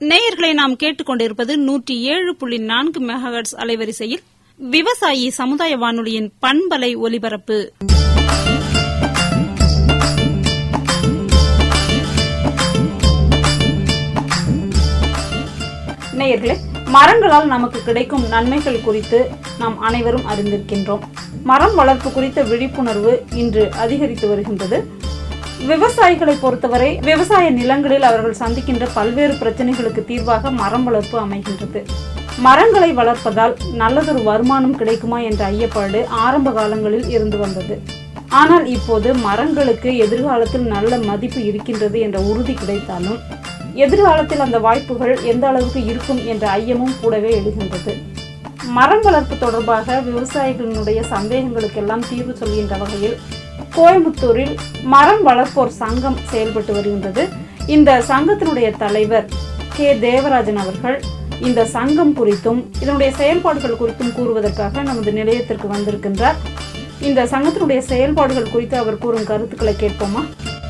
நேயர்களை நாம் கேட்டுக்கொண்டிருப்பது 107.4 மெகாஹெர்ட்ஸ் அலைவரிசையில் விவசாயி சமுதாய வானொலியின் பண்பலை ஒலிபரப்பு. நேயர்களே, மரங்களால் நமக்கு கிடைக்கும் நன்மைகள் குறித்து நாம் அனைவரும் அறிந்திருக்கின்றோம். மரம் வளர்ப்பு குறித்த விழிப்புணர்வு இன்று அதிகரித்து வருகின்றது. விவசாயிகளை பொறுத்தவரை விவசாய நிலங்களில் அவர்கள் சந்திக்கின்ற பல்வேறு பிரச்சனைகளுக்கு தீர்வாக மரம் வளர்ப்பு அமைகின்றது. மரங்களை வளர்ப்பதால் நல்லதொரு வருமானம் கிடைக்குமா என்ற ஐயப்பாடு ஆரம்ப காலங்களில் இருந்து வந்தது. ஆனால் இப்போது மரங்களுக்கு எதிர்காலத்தில் நல்ல மதிப்பு இருக்கின்றது என்ற உறுதி கிடைத்தாலும் எதிர்காலத்தில் அந்த வாய்ப்புகள் எந்த அளவுக்கு இருக்கும் என்ற ஐயமும் கூடவே எழுகின்றது. மரம் வளர்ப்பு தொடர்பாக விவசாயிகளினுடைய சந்தேகங்களுக்கெல்லாம் தீர்வு சொல்கின்ற வகையில் கோயம்புத்தூரில் மரம் வளர்ப்போர் சங்கம் செயல்பட்டு வருகின்றது. இந்த சங்கத்தினுடைய தலைவர் கே தேவராஜன் அவர்கள் இந்த சங்கம் குறித்தும் இதனுடைய செயல்பாடுகள் குறித்தும் கூறுவதற்காக நமது நிலையத்திற்கு வந்திருக்கின்றார். இந்த சங்கத்தினுடைய செயல்பாடுகள் குறித்து அவர் கூறும் கருத்துக்களை கேட்போமா?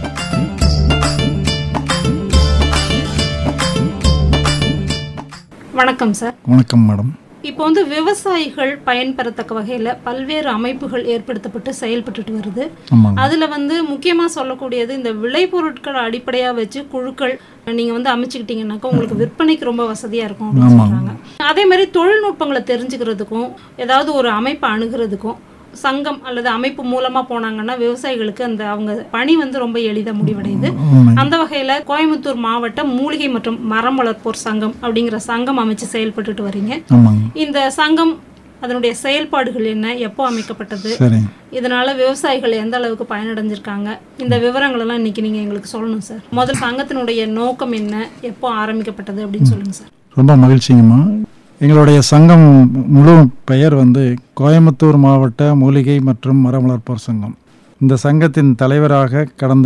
வணக்கம் சார். வணக்கம் மேடம். இப்போ விவசாயிகள் பயன்பெறத்தக்க வகையில் பல்வேறு அமைப்புகள் ஏற்படுத்தப்பட்டு செயல்பட்டு வருது. அதுல முக்கியமா சொல்லக்கூடியது இந்த விளைபொருட்களை அடிப்படையா வச்சு குழுக்கள் நீங்க அமைச்சுக்கிட்டீங்கன்னாக்கா உங்களுக்கு விற்பனைக்கு ரொம்ப வசதியா இருக்கும் அப்படின்னு சொல்றாங்க. அதே மாதிரி தொழில்நுட்பங்களை தெரிஞ்சுக்கிறதுக்கும் ஏதாவது ஒரு அமைப்பை அணுகிறதுக்கும் சங்கம் அல்லது அமைப்பு மூலமா போனாங்கன்னா விவசாயிகளுக்கு அந்த அவங்க பணி ரொம்ப எளிதாக முடிவடையுது. அந்த வகையில கோயம்புத்தூர் மாவட்ட மூலிகை மற்றும் மரம் வளர்ப்போர் சங்கம் அப்படிங்கிற சங்கம் அமைச்சு செயல்பட்டு வரீங்க. இந்த சங்கம் அதனுடைய செயல்பாடுகள் என்ன, எப்போ அமைக்கப்பட்டது, இதனால விவசாயிகள் எந்த அளவுக்கு பயனடைஞ்சிருக்காங்க, இந்த விவரங்கள் எல்லாம் இன்னைக்கு நீங்க எங்களுக்கு சொல்லணும் சார். முதல் சங்கத்தினுடைய நோக்கம் என்ன, எப்போ ஆரம்பிக்கப்பட்டது அப்படின்னு சொல்லுங்க சார். ரொம்ப மகிழ்ச்சிங்கம்மா. எங்களுடைய சங்கம் முழு பெயர் கோயம்புத்தூர் மாவட்ட மூலிகை மற்றும் மரம் வளர்ப்போர் சங்கம். இந்த சங்கத்தின் தலைவராக கடந்த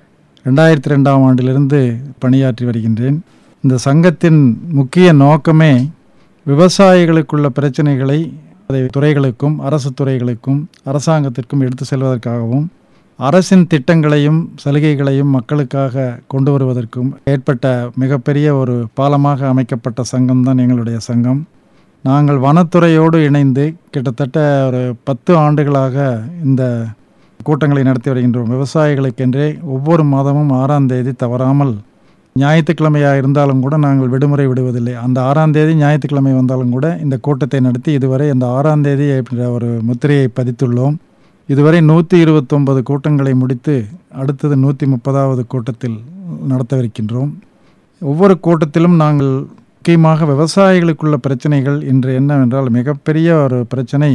2002ஆம் ஆண்டிலிருந்து பணியாற்றி வருகின்றேன். இந்த சங்கத்தின் முக்கிய நோக்கமே விவசாயிகளுக்குள்ள பிரச்சனைகளை அதை துறைகளுக்கும் அரசு துறைகளுக்கும் அரசாங்கத்திற்கும் எடுத்து செல்வதற்காகவும் அரசின் திட்டங்களையும் சலுகைகளையும் மக்களுக்காக கொண்டு வருவதற்கும் ஏற்பட்ட மிகப்பெரிய ஒரு பாலமாக அமைக்கப்பட்ட சங்கம்தான் எங்களுடைய சங்கம். நாங்கள் வனத்துறையோடு இணைந்து கிட்டத்தட்ட ஒரு 10 ஆண்டுகளாக இந்த கூட்டங்களை நடத்தி வருகின்றோம். விவசாயிகளுக்கென்றே ஒவ்வொரு மாதமும் 6ஆம் தேதி தவறாமல், ஞாயிற்றுக்கிழமையாக இருந்தாலும் கூட நாங்கள் விடுமுறை விடுவதில்லை. அந்த 6ஆம் தேதி ஞாயிற்றுக்கிழமை வந்தாலும் கூட இந்த கூட்டத்தை நடத்தி இதுவரை அந்த 6ஆம் தேதி என்ற ஒரு முத்திரையை பதித்துள்ளோம். இதுவரை 129 கூட்டங்களை முடித்து அடுத்தது 130வது கூட்டத்தில் நடத்தவிருக்கின்றோம். ஒவ்வொரு கூட்டத்திலும் நாங்கள் முக்கியமாக விவசாயிகளுக்குள்ள பிரச்சனைகள் இன்று என்னவென்றால், மிகப்பெரிய ஒரு பிரச்சனை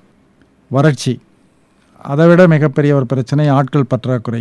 வறட்சி, அதைவிட மிகப்பெரிய ஒரு பிரச்சனை ஆட்கள் பற்றாக்குறை,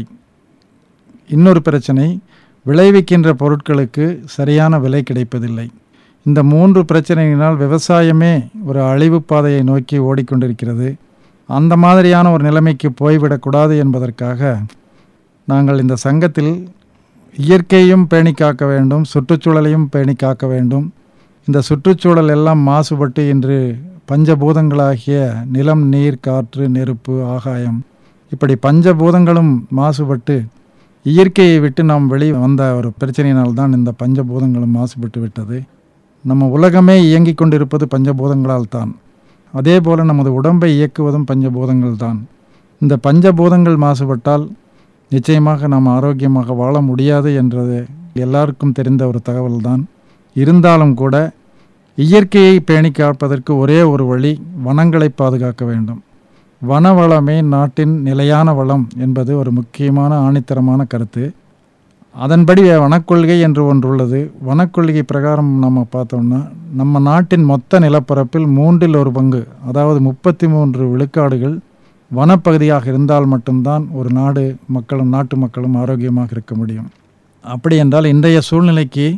இன்னொரு பிரச்சனை விளைவிக்கின்ற பொருட்களுக்கு சரியான விலை கிடைப்பதில்லை. இந்த 3 பிரச்சனையினால் விவசாயமே ஒரு அழிவு பாதையை நோக்கி ஓடிக்கொண்டிருக்கிறது. அந்த மாதிரியான ஒரு நிலைமைக்கு போய்விடக்கூடாது என்பதற்காக நாங்கள் இந்த சங்கத்தில் இயற்கையும் பேணி காக்க வேண்டும், சுற்றுச்சூழலையும் பேணி காக்க வேண்டும். இந்த சுற்றுச்சூழல் எல்லாம் மாசுபட்டு இன்று பஞ்சபூதங்களாகிய நிலம், நீர், காற்று, நெருப்பு, ஆகாயம், இப்படி பஞ்சபூதங்களும் மாசுபட்டு இயற்கையை விட்டு நாம் வெளியே வந்த ஒரு பிரச்சனையினால்தான் இந்த பஞ்சபூதங்களும் மாசுபட்டு விட்டது. நம்ம உலகமே இயங்கிக் கொண்டிருப்பது பஞ்சபூதங்களால் தான். அதே போல் நமது உடம்பை இயக்குவதும் பஞ்சபூதங்கள் தான். இந்த பஞ்சபூதங்கள் மாசுபட்டால் நிச்சயமாக நாம் ஆரோக்கியமாக வாழ முடியாது என்றது எல்லாருக்கும் தெரிந்த ஒரு தகவல் தான். இருந்தாலும் கூட இயற்கையை பேணி காப்பதற்கு ஒரே ஒரு வழி வனங்களை பாதுகாக்க வேண்டும். வனவளமே நாட்டின் நிலையான வளம் என்பது ஒரு முக்கியமான ஆணித்தரமான கருத்து. அதன்படி வனக்கொள்கை என்று ஒன்று உள்ளது. வனக்கொள்கை பிரகாரம் நம்ம பார்த்தோம்னா நம்ம நாட்டின் மொத்த நிலப்பரப்பில் 1/3 பங்கு, அதாவது 33 விழுக்காடுகள் வனப்பகுதியாக இருந்தால் மட்டும்தான் ஒரு நாடு மக்களும் நாட்டு மக்களும் ஆரோக்கியமாக இருக்க முடியும். அப்படி என்றால் இன்றைய சூழ்நிலைக்கு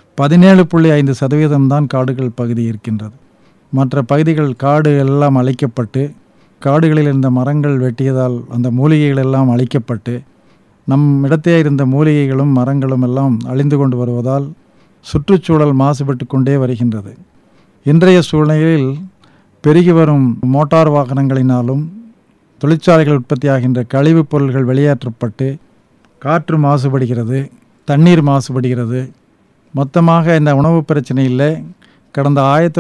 17.5% தான் காடுகள் பகுதி இருக்கின்றது. மற்ற பகுதிகள் காடு எல்லாம் அழிக்கப்பட்டு, காடுகளில் இருந்த மரங்கள் வெட்டியதால் அந்த மூலிகைகள் எல்லாம் அழிக்கப்பட்டு, நம் இடத்தே இருந்த மூலிகைகளும் மரங்களும் எல்லாம் அழிந்து கொண்டு வருவதால் சுற்றுச்சூழல் மாசுபட்டு கொண்டே வருகின்றது. இன்றைய சூழ்நிலையில் பெருகி வரும் மோட்டார் வாகனங்களினாலும் தொழிற்சாலைகள் உற்பத்தியாகின்ற கழிவுப் பொருள்கள் வெளியேற்றப்பட்டு காற்று மாசுபடுகிறது, தண்ணீர் மாசுபடுகிறது, மொத்தமாக இந்த உணவு பிரச்சனையில் கடந்த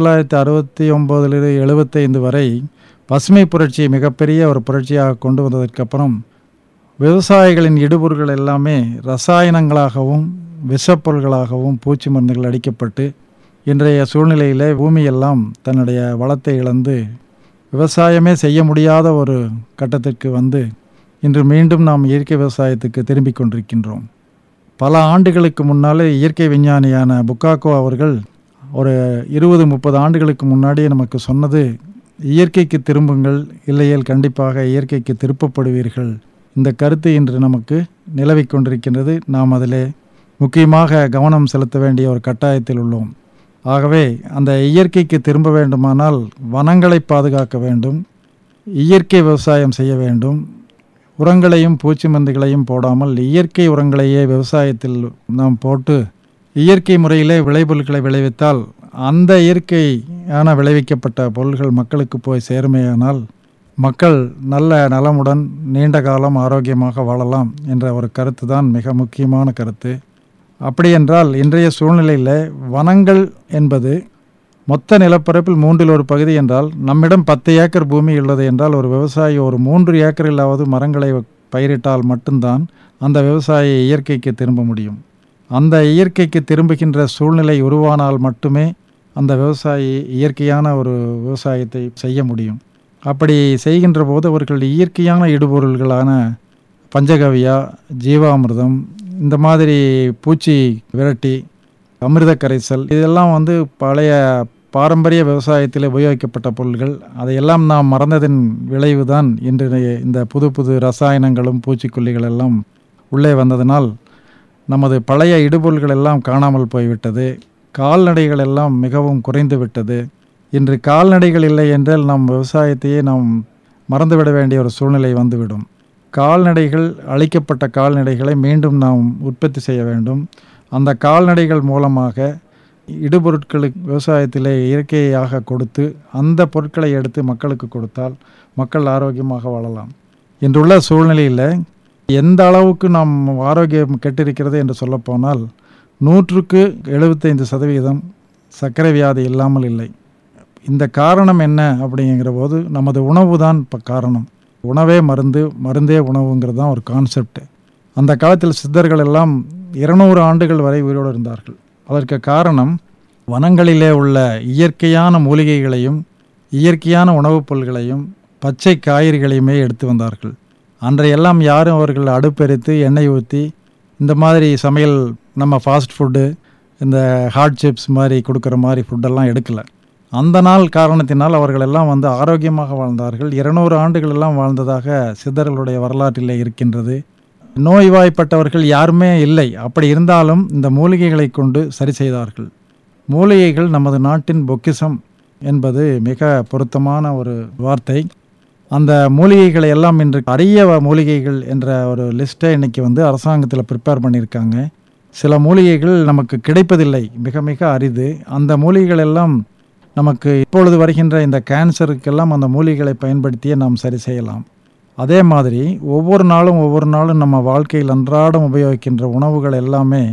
1969 75 வரை பசுமை புரட்சி மிகப்பெரிய ஒரு புரட்சியாக கொண்டு வந்ததற்கப்புறம் விவசாயிகளின் இடுபொருள்கள் எல்லாமே ரசாயனங்களாகவும் விஷப்பொருள்களாகவும் பூச்சி மருந்துகள் அடிக்கப்பட்டு இன்றைய சூழ்நிலையில் பூமியெல்லாம் தன்னுடைய வளத்தை இழந்து விவசாயமே செய்ய முடியாத ஒரு கட்டத்திற்கு வந்து இன்று மீண்டும் நாம் இயற்கை விவசாயத்துக்கு திரும்பிக் கொண்டிருக்கின்றோம். பல ஆண்டுகளுக்கு முன்னாலே இயற்கை விஞ்ஞானியான புக்காக்கோ அவர்கள் ஒரு 20-30 ஆண்டுகளுக்கு முன்னாடியே நமக்கு சொன்னது, இயற்கைக்கு திரும்புங்கள், இல்லையேல் கண்டிப்பாக இயற்கைக்கு திருப்பப்படுவீர்கள். இந்த கருத்து இன்று நமக்கு நிலவிக் கொண்டிருக்கின்றது. நாம் அதிலே முக்கியமாக கவனம் செலுத்த வேண்டிய ஒரு கட்டாயத்தில் உள்ளோம். ஆகவே அந்த இயற்கைக்கு திரும்ப வேண்டுமானால் வனங்களை பாதுகாக்க வேண்டும், இயற்கை விவசாயம் செய்ய வேண்டும். உரங்களையும் பூச்சி மருந்துகளையும் போடாமல் இயற்கை உரங்களையே விவசாயத்தில் நாம் போட்டு இயற்கை முறையிலே விளைபொருட்களை விளைவித்தால் அந்த இயற்கையான விளைவிக்கப்பட்ட பொருள்கள் மக்களுக்கு போய் சேருமேயானால் மக்கள் நல்ல நலமுடன் நீண்ட காலம் ஆரோக்கியமாக வாழலாம் என்ற ஒரு கருத்து தான் மிக முக்கியமான கருத்து. அப்படியென்றால் இன்றைய சூழ்நிலையில் வனங்கள் என்பது மொத்த நிலப்பரப்பில் 1/3 பகுதி என்றால், நம்மிடம் 10 ஏக்கர் பூமி உள்ளது என்றால் ஒரு விவசாயி ஒரு 3 ஏக்கரிலாவது மரங்களை பயிரிட்டால் மட்டும்தான் அந்த விவசாயி இயற்கைக்கு திரும்ப முடியும். அந்த இயற்கைக்கு திரும்புகின்ற சூழ்நிலை உருவானால் மட்டுமே அந்த விவசாயி இயற்கையான ஒரு விவசாயத்தை செய்ய முடியும். அப்படி செய்கின்ற போது அவர்கள் இயற்கையான இடுபொருள்களான பஞ்சகவ்யா, ஜீவாமிர்தம், இந்த மாதிரி பூச்சி விரட்டி, அமிர்த கரைசல், இதெல்லாம் வந்து பழைய பாரம்பரிய விவசாயத்தில் உபயோகிக்கப்பட்ட பொருள்கள். அதையெல்லாம் நாம் மறந்ததின் விளைவு தான் இன்று இந்த புது புது ரசாயனங்களும் பூச்சிக்கொல்லிகள் எல்லாம் உள்ளே வந்ததனால் நமது பழைய இடுபொருள்கள் எல்லாம் காணாமல் போய்விட்டது. கால்நடைகள் எல்லாம் மிகவும் குறைந்து விட்டது. இன்று கால்நடைகள் இல்லை என்றால் நம் விவசாயத்தையே நாம் மறந்துவிட வேண்டிய ஒரு சூழ்நிலை வந்துவிடும். கால்நடைகள், அழிக்கப்பட்ட கால்நடைகளை மீண்டும் நாம் உற்பத்தி செய்ய வேண்டும். அந்த கால்நடைகள் மூலமாக இடுபொருட்களுக்கு விவசாயத்திலே இயற்கையாக கொடுத்து அந்த பொருட்களை எடுத்து மக்களுக்கு கொடுத்தால் மக்கள் ஆரோக்கியமாக வாழலாம். இன்றுள்ள சூழ்நிலையில் எந்த அளவுக்கு நாம் ஆரோக்கியம் கெட்டிருக்கிறது என்று சொல்லப்போனால் 100க்கு 75% சர்க்கரை வியாதி இல்லாமல் இல்லை. இந்த காரணம் என்ன அப்படிங்கிற போது நமது உணவு தான் இப்போ காரணம். உணவே மருந்து, மருந்தே உணவுங்கிறது தான் ஒரு கான்செப்ட். அந்த காலத்தில் சித்தர்கள் எல்லாம் 200 ஆண்டுகள் வரை உயிரோடு இருந்தார்கள். அதற்கு காரணம் வனங்களிலே உள்ள இயற்கையான மூலிகைகளையும் இயற்கையான உணவுப் பொருள்களையும் பச்சை காய்கறிகளையுமே எடுத்து வந்தார்கள். அன்றையெல்லாம் யாரும் அவர்கள் அடுப்பெரித்து எண்ணெய் ஊற்றி இந்த மாதிரி சமையல், நம்ம ஃபாஸ்ட் ஃபுட்டு, இந்த ஹாட் சிப்ஸ் மாதிரி கொடுக்குற மாதிரி ஃபுட்டெல்லாம் எடுக்கலை. அந்த நாள் காரணத்தினால் அவர்கள் எல்லாம் வந்து ஆரோக்கியமாக வாழ்ந்தார்கள். 200 ஆண்டுகள் எல்லாம் வாழ்ந்ததாக சித்தர்களுடைய வரலாற்றிலே இருக்கின்றது. நோய்வாய்ப்பட்டவர்கள் யாருமே இல்லை. அப்படி இருந்தாலும் இந்த மூலிகைகளை கொண்டு சரி செய்தார்கள். மூலிகைகள் நமது நாட்டின் பொக்கிஷம் என்பது மிக பொருத்தமான ஒரு வார்த்தை. அந்த மூலிகைகளை எல்லாம் இன்று அரிய மூலிகைகள் என்ற ஒரு லிஸ்ட்டை இன்றைக்கி வந்து அரசாங்கத்தில் ப்ரிப்பேர் பண்ணியிருக்காங்க. சில மூலிகைகள் நமக்கு கிடைப்பதில்லை, மிக மிக அரிது. அந்த மூலிகைகள் எல்லாம் நமக்கு இப்பொழுது வருகின்ற இந்த கேன்சருக்கெல்லாம் அந்த மூலிகைகளை பயன்படுத்தியே நாம் சரி செய்யலாம். அதே மாதிரி ஒவ்வொரு நாளும் நம்ம வாழ்க்கையில் அன்றாடம் உபயோகிக்கின்ற உணவுகள் எல்லாமே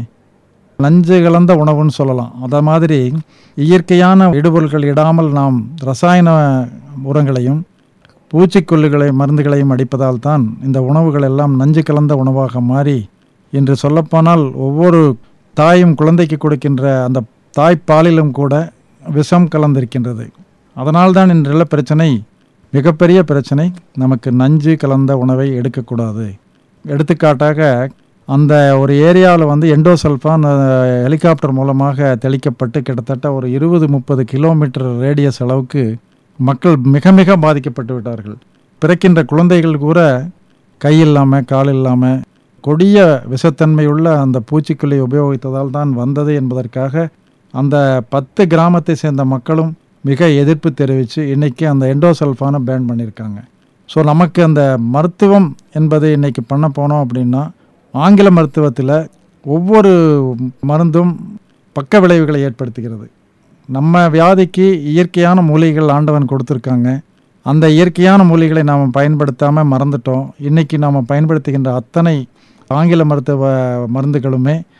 நஞ்சு கலந்த உணவுன்னு சொல்லலாம். அதை மாதிரி இயற்கையான இடுபொருள்கள் இடாமல் நாம் ரசாயன உரங்களையும் பூச்சிக்கொல்லிகளை மருந்துகளையும் அடிப்பதால் தான் இந்த உணவுகள் எல்லாம் நஞ்சு கலந்த உணவாக மாறி இன்று சொல்லப்போனால் ஒவ்வொரு தாயும் குழந்தைக்கு கொடுக்கின்ற அந்த தாய்ப்பாலிலும் கூட விஷம் கலந்திருக்கின்றது. அதனால்தான் இன்றுள்ள பிரச்சனை, மிகப்பெரிய பிரச்சனை, நமக்கு நஞ்சு கலந்த உணவை எடுக்கக்கூடாது. எடுத்துக்காட்டாக அந்த ஒரு ஏரியாவில் வந்து எண்டோசல்ஃபான் ஹெலிகாப்டர் மூலமாக தெளிக்கப்பட்டு கிட்டத்தட்ட ஒரு 20-30 கிலோமீட்டர் ரேடியஸ் அளவுக்கு மக்கள் மிக மிக பாதிக்கப்பட்டு விட்டார்கள். பிறக்கின்ற குழந்தைகள் கூட கை இல்லாமல் கால் இல்லாமல் கொடிய விஷத்தன்மையுள்ள அந்த பூச்சிக்கொல்லியை உபயோகித்ததால் தான் வந்தது என்பதற்காக அந்த 10 கிராமத்தை சேர்ந்த மக்களும் மிக எதிர்ப்பு தெரிவித்து இன்றைக்கி அந்த எண்டோசல்ஃபானை பேன் பண்ணியிருக்காங்க. ஸோ நமக்கு அந்த மருத்துவம் என்பது இன்றைக்கி பண்ண போனோம் அப்படின்னா, ஆங்கில மருத்துவத்தில் ஒவ்வொரு மருந்தும் பக்க விளைவுகளை ஏற்படுத்துகிறது. நம்ம வியாதிக்கு இயற்கையான மூலிகைகள் ஆண்டவன் கொடுத்துருக்காங்க. அந்த இயற்கையான மூலிகைகளை நாம் பயன்படுத்தாமல் மறந்துட்டோம். இன்றைக்கி நாம் பயன்படுத்துகின்ற அத்தனை ஆங்கில மருத்துவ மருந்துகளுமே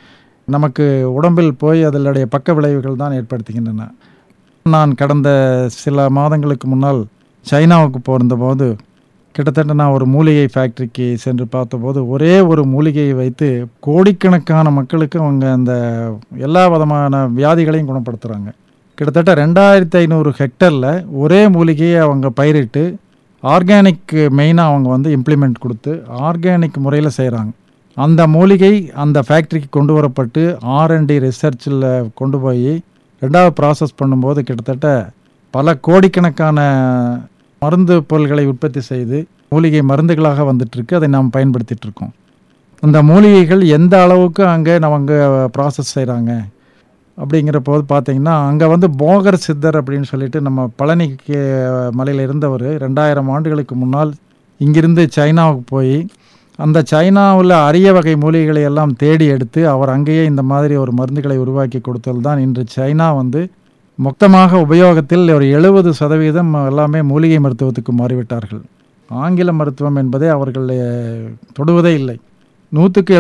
நமக்கு உடம்பில் போய் அதனுடைய பக்க விளைவுகள் தான் ஏற்படுத்துகின்றன. நான் கடந்த சில மாதங்களுக்கு முன்னால் சைனாவுக்கு போயிருந்தபோது கிட்டத்தட்ட நான் ஒரு மூலிகை ஃபேக்ட்ரிக்கு சென்று பார்த்தபோது ஒரே ஒரு மூலிகையை வைத்து கோடிக்கணக்கான மக்களுக்கு அவங்க அந்த எல்லா விதமான வியாதிகளையும் குணப்படுத்துகிறாங்க. கிட்டத்தட்ட 2500 ஹெக்டரில் ஒரே மூலிகையை அவங்க பயிரிட்டு ஆர்கானிக் மெயினாக அவங்க வந்து இம்ப்ளிமெண்ட் கொடுத்து ஆர்கானிக் முறையில் செய்கிறாங்க. அந்த மூலிகை அந்த ஃபேக்ட்ரிக்கு கொண்டு வரப்பட்டு R&D ரிசர்ச்சில் கொண்டு போய் ரெண்டாவது ப்ராசஸ் பண்ணும்போது கிட்டத்தட்ட பல கோடிக்கணக்கான மருந்து பொருள்களை உற்பத்தி செய்து மூலிகை மருந்துகளாக வந்துட்டுருக்கு. அதை நாம் பயன்படுத்திகிட்ருக்கோம். அந்த மூலிகைகள் எந்த அளவுக்கு அங்கே அவங்க ப்ராசஸ் செய்கிறாங்க அப்படிங்கிற போது பார்த்திங்கன்னா அங்கே வந்து போகர் சித்தர் அப்படின்னு சொல்லிட்டு நம்ம பழனிக்கு மலையில் இருந்தவர் 2000 ஆண்டுகளுக்கு முன்னால் இங்கிருந்து சைனாவுக்கு போய் அந்த சைனாவில் அரிய வகை மூலிகைகளை எல்லாம் தேடி எடுத்து அவர் அங்கேயே இந்த மாதிரி ஒரு மருந்துகளை உருவாக்கி கொடுத்தது தான் இன்று சைனா வந்து மொத்தமாக உபயோகத்தில் ஒரு 70% எல்லாமே மூலிகை மருத்துவத்துக்கு மாறிவிட்டார்கள். ஆங்கில மருத்துவம் என்பதை அவர்கள் தொடுவதே இல்லை. 100க்கு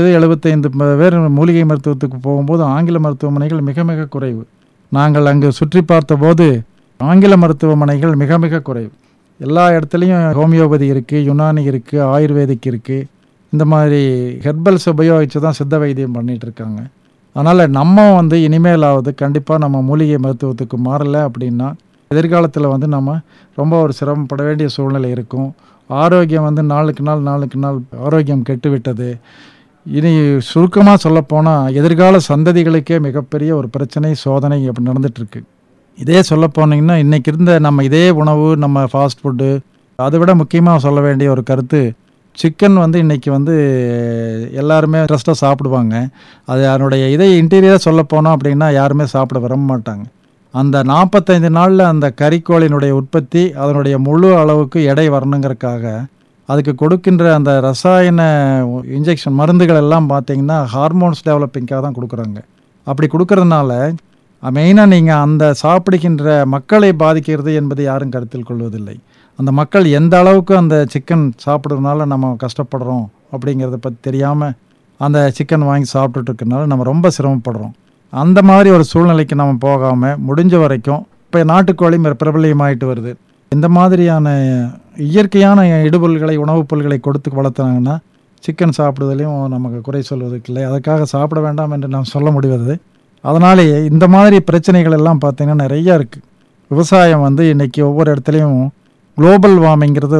75 பேர் மூலிகை மருத்துவத்துக்கு போகும்போது ஆங்கில மருத்துவமனைகள் மிக மிக குறைவு. நாங்கள் அங்கு சுற்றி பார்த்தபோது ஆங்கில மருத்துவமனைகள் மிக மிக குறைவு. எல்லா இடத்துலையும் ஹோமியோபதி இருக்குது, யுனானி இருக்குது, ஆயுர்வேதிக் இருக்குது. இந்த மாதிரி ஹெர்பல்ஸ் உபயோகித்து தான் சித்த வைத்தியம் பண்ணிகிட்டு இருக்காங்க. அதனால் நம்ம வந்து இனிமேலாவது கண்டிப்பாக நம்ம மூலிகை மருத்துவத்துக்கு மாறலை அப்படின்னா எதிர்காலத்தில் வந்து நம்ம ரொம்ப ஒரு சிரமப்பட வேண்டிய சூழ்நிலை இருக்கும். ஆரோக்கியம் வந்து நாளுக்கு நாள் ஆரோக்கியம் கெட்டுவிட்டது. இனி சுருக்கமாக சொல்லப்போனால் எதிர்கால சந்ததிகளுக்கே மிகப்பெரிய ஒரு பிரச்சனை, சோதனை அப்படி நடந்துகிட்ருக்கு. இதே சொல்ல போனீங்கன்னா இன்றைக்கி இருந்த நம்ம இதே உணவு, நம்ம ஃபாஸ்ட் ஃபுட்டு, அதை விட முக்கியமாக சொல்ல வேண்டிய ஒரு கருத்து, சிக்கன் வந்து இன்றைக்கி வந்து எல்லாருமே இன்ட்ரெஸ்ட்டாக சாப்பிடுவாங்க. அது அதனுடைய இதை இன்டீரியராக சொல்ல போனோம் அப்படின்னா யாருமே சாப்பிட விரும்ப மாட்டாங்க. அந்த 45 நாளில் அந்த கறிக்கோளினுடைய உற்பத்தி அதனுடைய முழு அளவுக்கு எடை வரணுங்கிறதுக்காக அதுக்கு கொடுக்கின்ற அந்த ரசாயன இன்ஜெக்ஷன் மருந்துகள் எல்லாம் பார்த்திங்கன்னா ஹார்மோன்ஸ் டெவலப்பிங்காக தான் கொடுக்குறாங்க. அப்படி கொடுக்கறதுனால மெயினாக நீங்கள் அந்த சாப்பிடுகின்ற மக்களை பாதிக்கிறது என்பதை யாரும் கருத்தில் கொள்வதில்லை. அந்த மக்கள் எந்த அளவுக்கு அந்த சிக்கன் சாப்பிட்றதுனால நம்ம கஷ்டப்படுறோம் அப்படிங்கிறத பற்றி தெரியாமல் அந்த சிக்கன் வாங்கி சாப்பிட்டுட்டு இருக்கனால நம்ம ரொம்ப சிரமப்படுறோம். அந்த மாதிரி ஒரு சூழ்நிலைக்கு நம்ம போகாமல் முடிஞ்ச வரைக்கும் இப்போ நாட்டுக்கோழி பிரபலியமாயிட்டு வருது. இந்த மாதிரியான இயற்கையான இடுபொருள்களை, உணவுப் பொருள்களை கொடுத்து வளர்த்துனாங்கன்னா சிக்கன் சாப்பிடுவதிலையும் நமக்கு குறை சொல்வதற்கு இல்லை. அதுக்காக சாப்பிட வேண்டாம் என்று நாம் சொல்ல முடிவது. அதனாலேயே இந்த மாதிரி பிரச்சனைகள் எல்லாம் பார்த்திங்கன்னா நிறையா இருக்குது. விவசாயம் வந்து இன்றைக்கி ஒவ்வொரு இடத்துலையும் குளோபல் வார்மிங்கிறது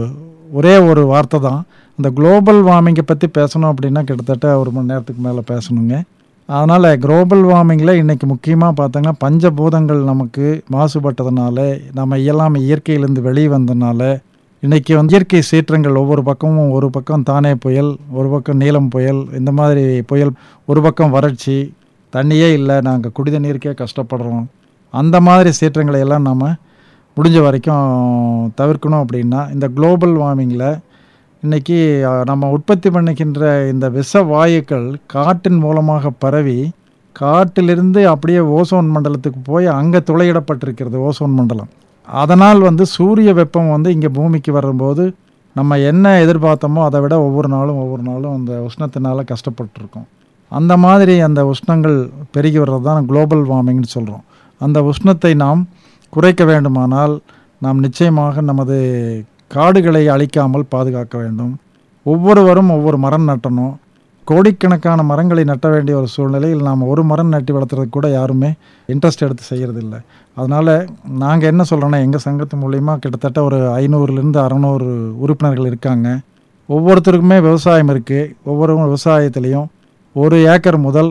ஒரே ஒரு வார்த்தை தான். அந்த குளோபல் வார்மிங்கை பற்றி பேசணும் அப்படின்னா கிட்டத்தட்ட 1 மணி நேரத்துக்கு மேலே பேசணுங்க. அதனால் குளோபல் வார்மிங்கில் இன்றைக்கி முக்கியமாக பார்த்திங்கன்னா பஞ்சபூதங்கள் நமக்கு மாசுபட்டதுனால, நம்ம எல்லாமே இயற்கையிலேருந்து வெளியே வந்ததுனால இன்றைக்கி வந்து இயற்கை சீற்றங்கள் ஒவ்வொரு பக்கமும், ஒரு பக்கம் தானே புயல், ஒரு பக்கம் நீலம் புயல், இந்த மாதிரி புயல், ஒரு பக்கம் வறட்சி, தண்ணியே இல்லை, நாங்கள் குடித நீருக்கே கஷ்டப்படுறோம். அந்த மாதிரி சீற்றங்களை எல்லாம் நம்ம முடிஞ்ச வரைக்கும் தவிர்க்கணும். அப்படின்னா இந்த குளோபல் வார்மிங்கில் இன்றைக்கி நம்ம உற்பத்தி பண்ணுகின்ற இந்த விஷ வாயுக்கள் காற்றின் மூலமாக பரவி காட்டிலிருந்து அப்படியே ஓசோன் மண்டலத்துக்கு போய் அங்கே துளையிடப்பட்டிருக்கிறது ஓசோன் மண்டலம். அதனால் வந்து சூரிய வெப்பம் வந்து இங்கே பூமிக்கு வரும்போது நம்ம என்ன எதிர்பார்த்தோமோ அதை விட ஒவ்வொரு நாளும் அந்த உஷ்ணத்தினால் கஷ்டப்பட்டுருக்கோம். அந்த மாதிரி அந்த உஷ்ணங்கள் பெருகி வர்றது தான் குளோபல் வார்மிங்னு சொல்கிறோம். அந்த உஷ்ணத்தை நாம் குறைக்க வேண்டுமானால் நாம் நிச்சயமாக நமது காடுகளை அழிக்காமல் பாதுகாக்க வேண்டும். ஒவ்வொருவரும் ஒவ்வொரு மரம் நட்டணும். கோடிக்கணக்கான மரங்களை நட்ட வேண்டிய ஒரு சூழ்நிலையில் நாம் ஒரு மரம் நட்டி வளர்த்துறதுக்கு கூட யாருமே இன்ட்ரெஸ்ட் எடுத்து செய்கிறதில்லை. அதனால் நாங்கள் என்ன சொல்கிறோன்னா, எங்கள் சங்கத்து மூலிமா கிட்டத்தட்ட ஒரு 500லேருந்து 600 உறுப்பினர்கள் இருக்காங்க. ஒவ்வொருத்தருக்குமே விவசாயம் இருக்குது. ஒவ்வொரு விவசாயத்துலேயும் 1 ஏக்கர் முதல்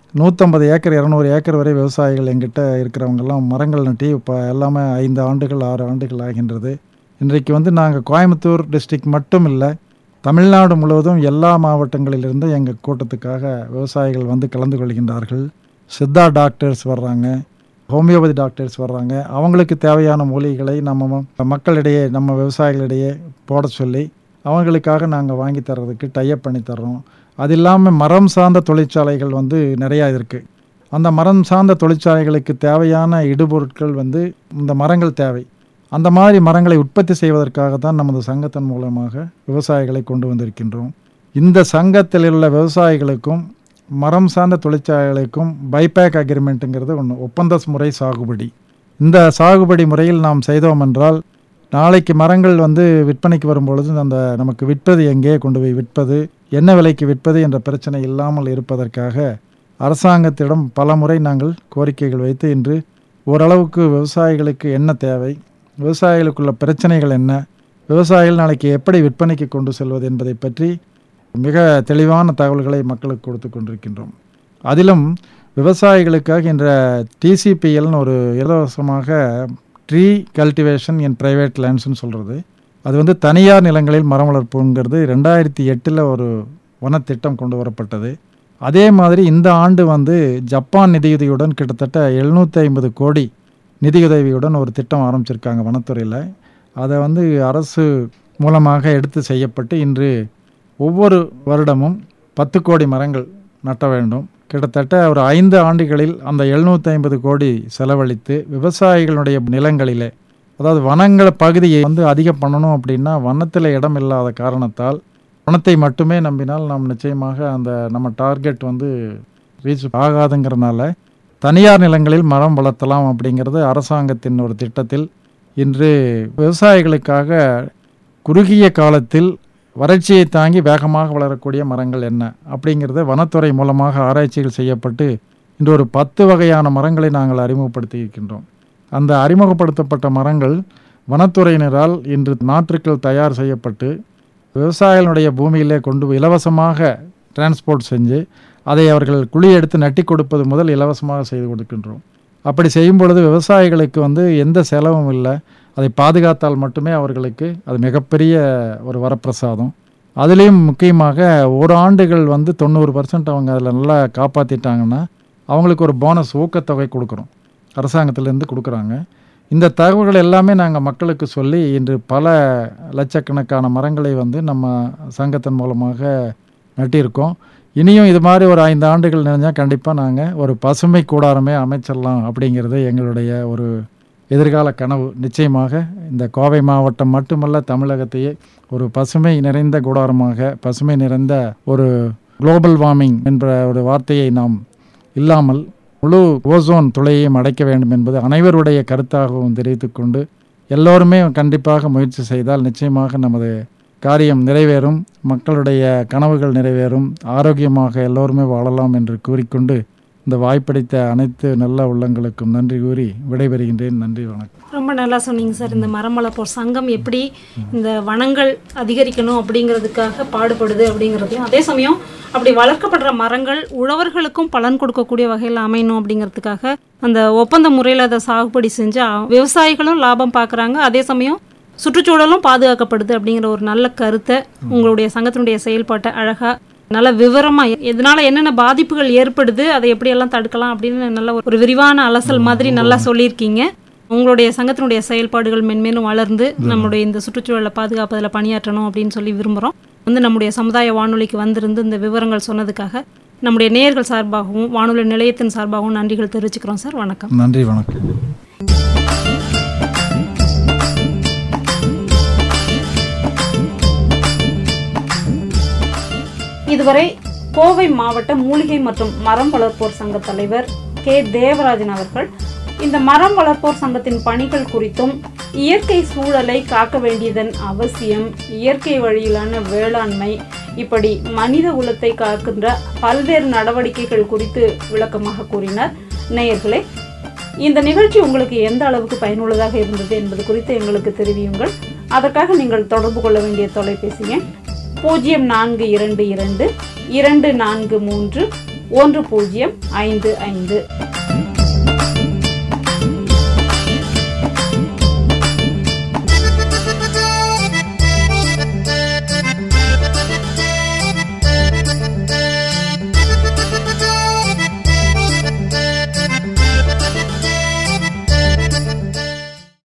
150 ஏக்கர் 200 ஏக்கர் வரை விவசாயிகள் எங்கிட்ட இருக்கிறவங்கெல்லாம் மரங்கள் நட்டி இப்போ எல்லாமே 5 ஆண்டுகள் 6 ஆண்டுகள் ஆகின்றது. இன்றைக்கு வந்து நாங்கள் கோயம்புத்தூர் டிஸ்ட்ரிக்ட் மட்டும் இல்லை, தமிழ்நாடு முழுவதும் எல்லா மாவட்டங்களிலிருந்து எங்கள் கூட்டத்துக்காக விவசாயிகள் வந்து கலந்து கொள்கின்றார்கள். சித்தா டாக்டர்ஸ் வர்றாங்க, ஹோமியோபதி டாக்டர்ஸ் வர்றாங்க. அவங்களுக்கு தேவையான மூலிகைகளை நம்ம மக்களிடையே, நம்ம விவசாயிகளிடையே போட சொல்லி அவங்களுக்காக நாங்கள் வாங்கி தர்றதுக்கு டைப் பண்ணி தர்றோம். அது இல்லாமல் மரம் சார்ந்த தொழிற்சாலைகள் வந்து நிறையா இருக்குது. அந்த மரம் சார்ந்த தொழிற்சாலைகளுக்கு தேவையான இடுபொருட்கள் வந்து இந்த மரங்கள் தேவை. அந்த மாதிரி மரங்களை உற்பத்தி செய்வதற்காக தான் நமது சங்கத்தின் மூலமாக விவசாயிகளை கொண்டு வந்திருக்கின்றோம். இந்த சங்கத்தில் உள்ள விவசாயிகளுக்கும் மரம் சார்ந்த தொழிற்சாலைகளுக்கும் பைபேக் அக்ரிமெண்ட்டுங்கிறது ஒன்று, ஒப்பந்த முறை சாகுபடி. இந்த சாகுபடி முறையில் நாம் செய்தோம் என்றால் நாளைக்கு மரங்கள் விற்பனைக்கு வரும்பொழுது நமக்கு விற்பது எங்கே கொண்டு போய் விற்பது, என்ன விலைக்கு விற்பது என்ற பிரச்சனை இல்லாமல் இருப்பதற்காக அரசாங்கத்திடம் பல முறை நாங்கள் கோரிக்கைகள் வைத்து இன்று ஓரளவுக்கு விவசாயிகளுக்கு என்ன தேவை, விவசாயிகளுக்குள்ள பிரச்சனைகள் என்ன, விவசாயிகள் நாளைக்கு எப்படி விற்பனைக்கு கொண்டு செல்வது என்பதை பற்றி மிக தெளிவான தகவல்களை மக்களுக்கு கொடுத்து கொண்டிருக்கின்றோம். அதிலும் விவசாயிகளுக்காக என்ற டிசிபிஎல்னு ஒரு இலவசமாக ட்ரீ கல்டிவேஷன் இன் பிரைவேட் லேண்ட்ஸ்னு சொல்கிறது, அது தனியார் நிலங்களில் மரம் வளர்ப்புங்கிறது 2008 ஒரு வனத்திட்டம் கொண்டு வரப்பட்டது. அதே மாதிரி இந்த ஆண்டு ஜப்பான் நிதியுதவியுடன் கிட்டத்தட்ட 750 கோடி நிதியுதவியுடன் ஒரு திட்டம் ஆரம்பிச்சிருக்காங்க வனத்துறையில். அதை அரசு மூலமாக எடுத்து செய்யப்பட்டு இன்று ஒவ்வொரு வருடமும் 10 கோடி மரங்கள் நட்ட வேண்டும். கிட்டத்தட்ட ஒரு 5 ஆண்டுகளில் அந்த 750 கோடி செலவழித்து விவசாயிகளுடைய நிலங்களிலே, அதாவது வனங்கள் பகுதியை அதிகம் பண்ணணும் அப்படின்னா வனத்தில் இடம் இல்லாத காரணத்தால் வனத்தை மட்டுமே நம்பினால் நாம் நிச்சயமாக நம்ம டார்கெட் ரீச் ஆகாதுங்கிறனால தனியார் நிலங்களில் மரம் வளர்த்தலாம் அப்படிங்கிறது அரசாங்கத்தின் ஒரு திட்டத்தில் இன்று விவசாயிகளுக்காக குறுகிய காலத்தில் வறட்சியை தாங்கி வேகமாக வளரக்கூடிய மரங்கள் என்ன அப்படிங்கிறத வனத்துறை மூலமாக ஆராய்ச்சிகள் செய்யப்பட்டு இன்று ஒரு 10 வகையான மரங்களை நாங்கள் அறிமுகப்படுத்தி இருக்கின்றோம். அந்த அறிமுகப்படுத்தப்பட்ட மரங்கள் வனத்துறையினரால் இன்று நாற்றுக்கள் தயார் செய்யப்பட்டு விவசாயிகளுடைய பூமியிலே கொண்டு இலவசமாக டிரான்ஸ்போர்ட் செஞ்சு அதை அவர்கள் குழி எடுத்து நட்டி கொடுப்பது முதல் இலவசமாக செய்து கொடுக்கின்றோம். அப்படி செய்யும் பொழுது விவசாயிகளுக்கு எந்த செலவும் இல்லை, அதை பாதுகாத்தால் மட்டுமே அவர்களுக்கு அது மிகப்பெரிய ஒரு வரப்பிரசாதம். அதுலேயும் முக்கியமாக ஒரு ஆண்டுகள் 90% அவங்க அதில் நல்லா காப்பாற்றிட்டாங்கன்னா அவங்களுக்கு ஒரு போனஸ் ஊக்கத்தொகை கொடுக்குறோம், அரசாங்கத்திலேருந்து கொடுக்குறாங்க. இந்த தகவல்கள் எல்லாமே நாங்கள் மக்களுக்கு சொல்லி இன்று பல லட்சக்கணக்கான மரங்களை நம்ம சங்கத்தின் மூலமாக நட்டியிருக்கோம். இனியும் இது மாதிரி ஒரு 5 ஆண்டுகள் நினைஞ்சால் கண்டிப்பாக நாங்கள் ஒரு பசுமை கூடாரமே அமைச்சிடலாம் அப்படிங்கிறது எங்களுடைய ஒரு எதிர்கால கனவு. நிச்சயமாக இந்த கோவை மாவட்டம் மட்டுமல்ல, தமிழகத்தையே ஒரு பசுமை நிறைந்த கூடாரமாக, பசுமை நிறைந்த ஒரு குளோபல் வார்மிங் என்ற ஒரு வார்த்தையை நாம் இல்லாமல் முழு ஓசோன் துளையையும் அடைக்க வேண்டும் என்பது அனைவருடைய கருத்தாகவும் தெரிவித்துக்கொண்டு எல்லோருமே கண்டிப்பாக முயற்சி செய்தால் நிச்சயமாக நமது காரியம் நிறைவேறும், மக்களுடைய கனவுகள் நிறைவேறும், ஆரோக்கியமாக எல்லோருமே வாழலாம் என்று கூறிக்கொண்டு இந்த வாய்ப்பளித்த அனைத்து நல்ல உள்ளங்களுக்கும் நன்றி கூறி விடைபெறுகின்றேன். நன்றி, வணக்கம். ரொம்ப நல்லா சொன்னீங்க சார். இந்த மரம் வளர்ப்போர் சங்கம் எப்படி இந்த வனங்கள் அதிகரிக்கணும் அப்படிங்கிறதுக்காக பாடுபடுது அப்படிங்கிறதையும், அதே சமயம் அப்படி வளர்க்கப்படுற மரங்கள் உழவர்களுக்கும் பலன் கொடுக்கக்கூடிய வகையில் அமையணும் அப்படிங்கிறதுக்காக அந்த ஒப்பந்த முறையில் அதை சாகுபடி செஞ்சு விவசாயிகளும் லாபம் பார்க்குறாங்க, அதே சமயம் சுற்றுச்சூழலும் பாதுகாக்கப்படுது அப்படிங்கிற ஒரு நல்ல கருத்தை உங்களுடைய சங்கத்தினுடைய செயல்பாட்டை அழகாக நல்ல விவரமாக இதனால் என்னென்ன பாதிப்புகள் ஏற்படுது, அதை எப்படியெல்லாம் தடுக்கலாம் அப்படின்னு நல்ல ஒரு விரிவான அலசல் மாதிரி நல்லா சொல்லியிருக்கீங்க. உங்களுடைய சங்கத்தினுடைய செயல்பாடுகள் மென்மேலும் வளர்ந்து நம்முடைய இந்த சுற்றுச்சூழலை பாதுகாப்பதில் பணியாற்றணும் அப்படின்னு சொல்லி விரும்புகிறோம். நம்முடைய சமுதாய வானொலிக்கு வந்திருந்து இந்த விவரங்கள் சொன்னதுக்காக நம்முடைய நேயர்கள் சார்பாகவும் வானொலி நிலையத்தின் சார்பாகவும் நன்றிகள் தெரிவிச்சுக்கிறோம் சார். வணக்கம். நன்றி, வணக்கம். இதுவரை கோவை மாவட்ட மூலிகை மற்றும் மரம் வளர்ப்போர் சங்க தலைவர் கே. தேவராஜன் அவர்கள் இந்த மரம் வளர்ப்போர் சங்கத்தின் பணிகள் குறித்தும், இயற்கை சூழலை காக்க வேண்டியதன் அவசியம், இயற்கை வழியிலான வேளாண்மை, இப்படி மனித குலத்தை காக்கின்ற பல்வேறு நடவடிக்கைகள் குறித்து விளக்கமாக கூறினார். நேயர்களே, இந்த நிகழ்ச்சி உங்களுக்கு எந்த அளவுக்கு பயனுள்ளதாக இருந்தது என்பது குறித்து எங்களுக்கு தெரிவியுங்கள். அதற்காக நீங்கள் தொடர்பு கொள்ள வேண்டிய தொலைபேசி எண் 0422 243 1055.